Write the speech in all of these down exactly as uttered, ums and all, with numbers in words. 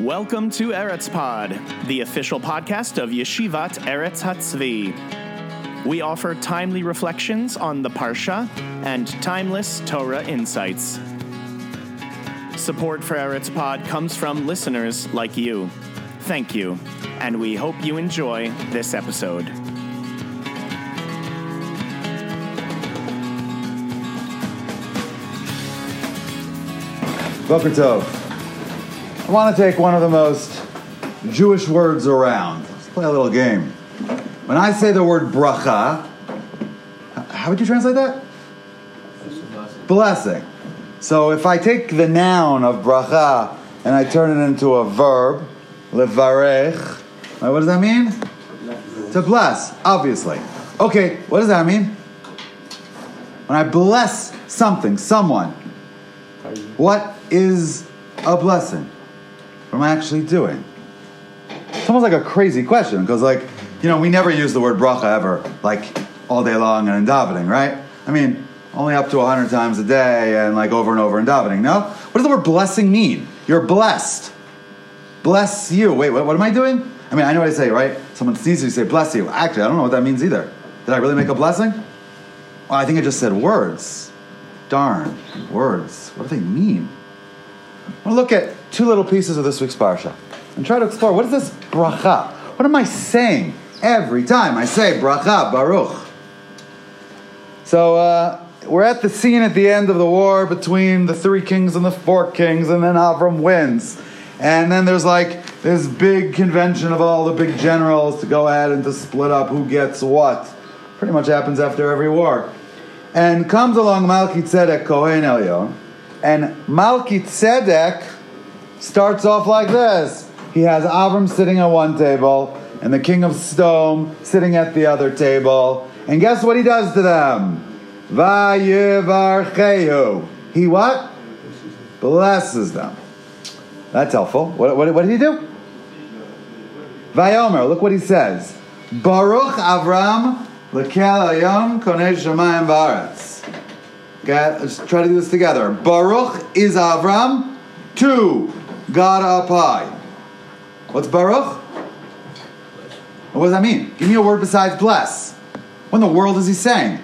Welcome to Eretz Pod, the official podcast of Yeshivat Eretz Hatzvi. We offer timely reflections on the Parsha and timeless Torah insights. Support for Eretz Pod comes from listeners like you. Thank you, and we hope you enjoy this episode. Boker Tov. I want to take one of the most Jewish words around. Let's play a little game. When I say the word bracha, how would you translate that? Blessing. Blessing. So if I take the noun of bracha and I turn it into a verb, levarech, what does that mean? To bless, obviously. Okay, what does that mean? When I bless something, someone, what is a blessing? What am I actually doing? It's almost like a crazy question because, like, you know, we never use the word bracha ever, like, all day long and in davening, right? I mean, only up to a hundred times a day and, like, over and over in davening, no? What does the word blessing mean? You're blessed. Bless you. Wait, what, what am I doing? I mean, I know what I say, right? Someone sneezes, you say, bless you. Actually, I don't know what that means either. Did I really make a blessing? Well, I think I just said words. Darn, words. What do they mean? I want to look at two little pieces of this week's Parsha and try to explore, what is this bracha? What am I saying every time I say bracha, Baruch? So uh, we're at the scene at the end of the war between the three kings and the four kings, and then Avram wins. And then there's like this big convention of all the big generals to go ahead and to split up who gets what. Pretty much happens after every war. And comes along Malki Tzedek Kohen Elyon, and Malki Tzedek starts off like this. He has Avram sitting at one table, and the king of Sodom sitting at the other table. And guess what he does to them? Vayivarchehu. He what? Blesses them. That's helpful. What, what, what did he do? Vayomer. Look what he says. Baruch Avram L'kel Hayom Konei Shamayim V'aretz. Okay, let's try to do this together. Baruch is Avram to God up high. What's Baruch? What does that mean? Give me a word besides bless. What in the world is he saying?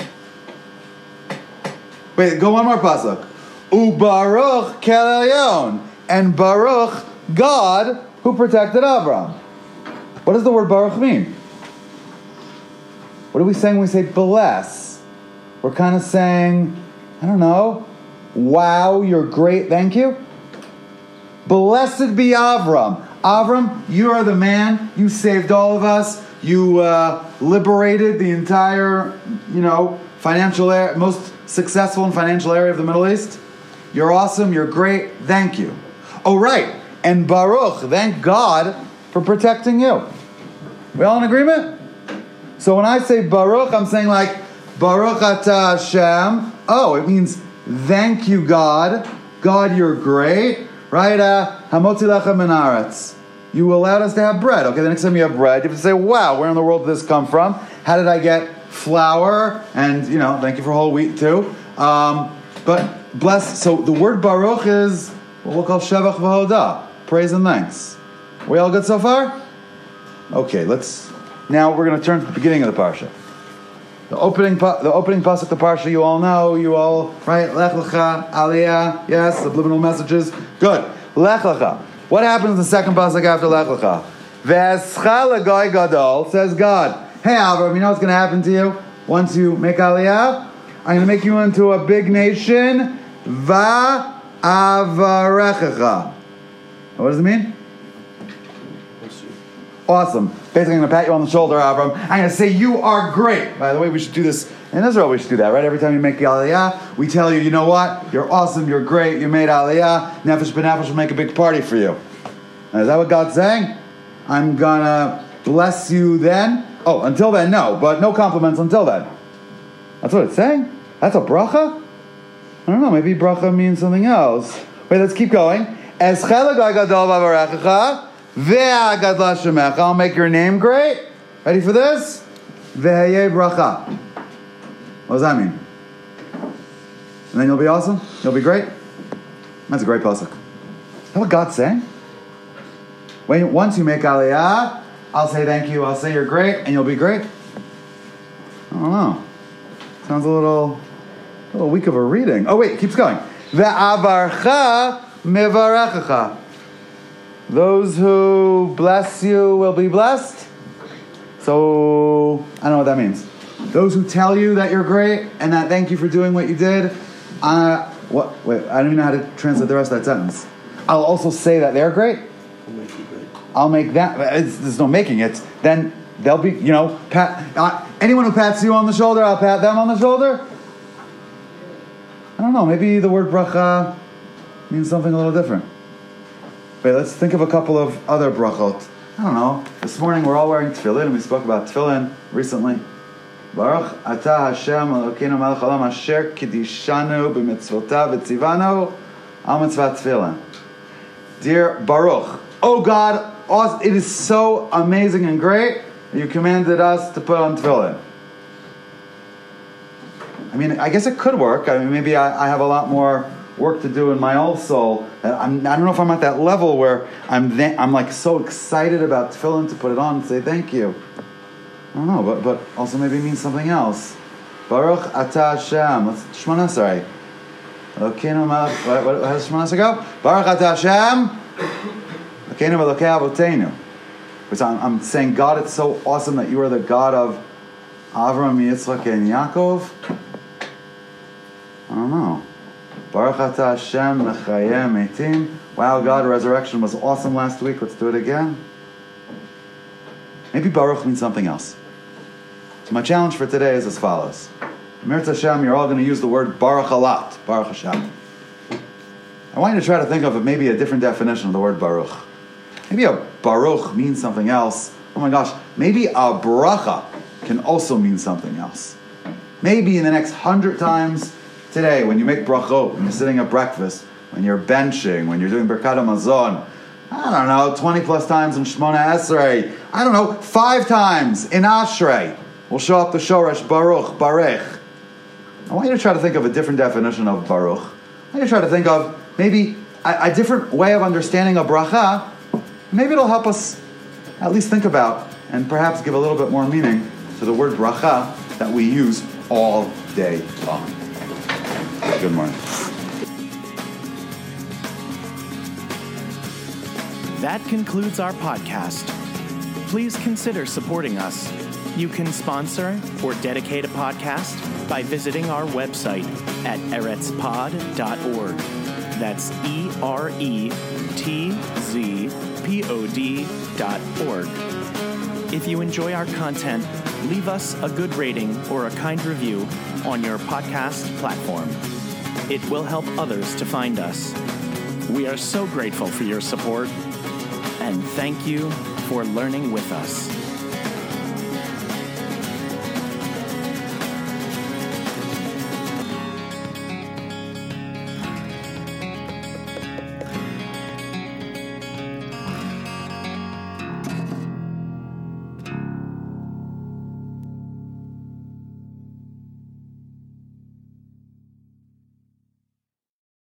Wait, go one more pasuk. Ubaruch Kel Elyon. And Baruch, God, who protected Avram. What does the word Baruch mean? What are we saying when we say bless? We're kind of saying, I don't know, wow, you're great, thank you. Blessed be Avram. Avram, you are the man. You saved all of us. You uh, liberated the entire, you know, financial area, most successful and financial area of the Middle East. You're awesome. You're great. Thank you. Oh, right. And Baruch, thank God for protecting you. We all in agreement? So when I say Baruch, I'm saying like, Baruch atah Hashem. Oh, it means thank you, God. God, you're great. Right? Hamotzi lechem min haaretz. You allowed us to have bread. Okay, the next time you have bread, you have to say, wow, where in the world did this come from? How did I get flour? And, you know, thank you for whole wheat too. Um, but bless, so the word Baruch is what we'll call Shevach v'hodah. Praise and thanks. We all good so far? Okay, let's, now we're going to turn to the beginning of the Parsha. The opening, the opening pasuk of the Parsha, you all know, you all, right? Lech lecha, Aliyah, yes, subliminal messages. Good. Lech lecha. What happens in the second pasuk after Lech lecha? Ve'escha l'goy gadol, says God, hey Avram, you know what's going to happen to you once you make Aliyah? I'm going to make you into a big nation. Va'avarechecha. What does it mean? Awesome. Basically, I'm going to pat you on the shoulder, Avram. I'm going to say, you are great. By the way, we should do this in Israel. We should do that, right? Every time you make the Aliyah, we tell you, you know what? You're awesome. You're great. You made Aliyah. Nefesh b'nefesh will make a big party for you. Now, is that what God's saying? I'm going to bless you then. Oh, until then, no. But no compliments until then. That's what it's saying? That's a bracha? I don't know. Maybe bracha means something else. Wait, let's keep going. Eschel l'goy gadol v'avarechecha. I'll make your name great. Ready for this? V'hayeh bracha. What does that mean? And then you'll be awesome? You'll be great? That's a great pasuk. Is that what God's saying? when, once you make Aliyah, I'll say thank you, I'll say you're great, and you'll be great. I don't know. Sounds a little, a little weak of a reading. Oh wait, it keeps going. Ve'avarcha mevarechecha. Those who bless you will be blessed. So, I don't know what that means. Those who tell you that you're great and that thank you for doing what you did. Uh, what? Wait, I don't even know how to translate the rest of that sentence. I'll also say that they're great. I'll make you great. I'll make that. It's, there's no making it. Then they'll be, you know, pat. Uh, anyone who pats you on the shoulder, I'll pat them on the shoulder. I don't know. Maybe the word bracha means something a little different. Wait, let's think of a couple of other brachot. I don't know. This morning we're all wearing tefillin, and we spoke about tefillin recently. Baruch atah Hashem Elokeinu melech haolam asher kidishanu b'mitzvotav v'tzivanu al mitzvat tefillin. Dear Baruch, oh God, it is so amazing and great that you commanded us to put on tefillin. I mean, I guess it could work. I mean, maybe I, I have a lot more work to do in my own soul. I'm, I don't know if I'm at that level where I'm th- I'm like so excited about tefillin to put it on and say thank you. I don't know, but but also maybe it means something else. Baruch atah Hashem. Let's Shemona Esrei. Elokeinu melech. How does Shemona Esrei go? Baruch atah Hashem. Elokeinu Elokei Avoteinu. Which I'm, I'm saying, God, it's so awesome that you are the God of Avram, Yitzchak, and Yaakov. I don't know. Baruch atah Hashem mechayeh metim. Wow, God, resurrection was awesome last week. Let's do it again. Maybe Baruch means something else. So my challenge for today is as follows. Mirz Hashem, you're all going to use the word Baruch a lot. Baruch Hashem. I want you to try to think of maybe a different definition of the word Baruch. Maybe a Baruch means something else. Oh my gosh, maybe a bracha can also mean something else. Maybe in the next hundred times today, when you make brachot, when you're sitting at breakfast, when you're benching, when you're doing Birkat HaMazon, I don't know, twenty plus times in Shemona Esrei, I don't know, five times in Ashrei, will show up the Shoresh Baruch, Barech. I want you to try to think of a different definition of Baruch. I want you to try to think of maybe a, a different way of understanding a bracha. Maybe it'll help us at least think about and perhaps give a little bit more meaning to the word bracha that we use all day long. Good morning. That concludes our podcast. Please consider supporting us. You can sponsor or dedicate a podcast by visiting our website at eretz pod dot org. That's E R E T Z P O D dot org. If you enjoy our content, leave us a good rating or a kind review on your podcast platform. It will help others to find us. We are so grateful for your support, and thank you for learning with us.